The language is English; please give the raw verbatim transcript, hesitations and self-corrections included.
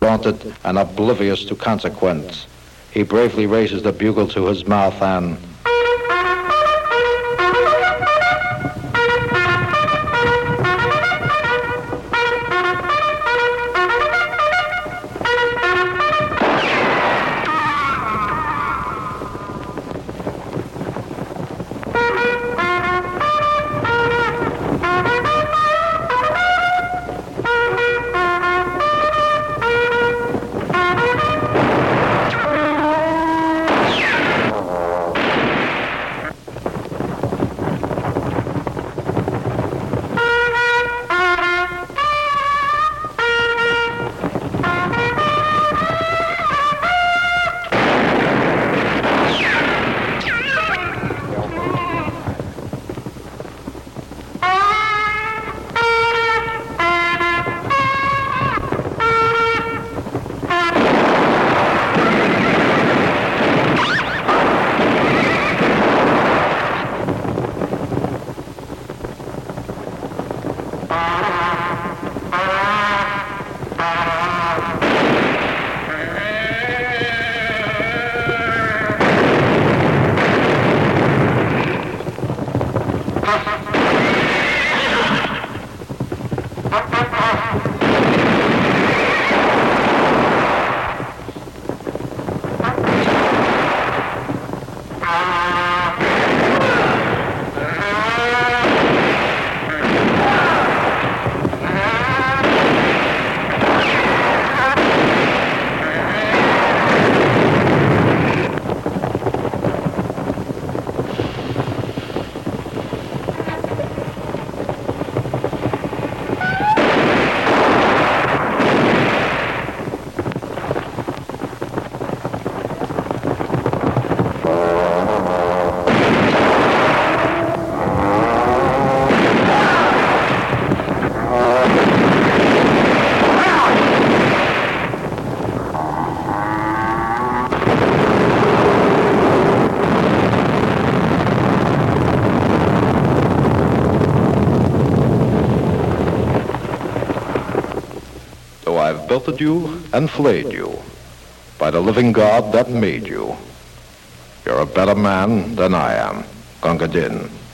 undaunted and oblivious to consequence. He bravely raises the bugle to his mouth and... I've belted you and flayed you by the living God that made you. You're a better man than I am, Gunga Din.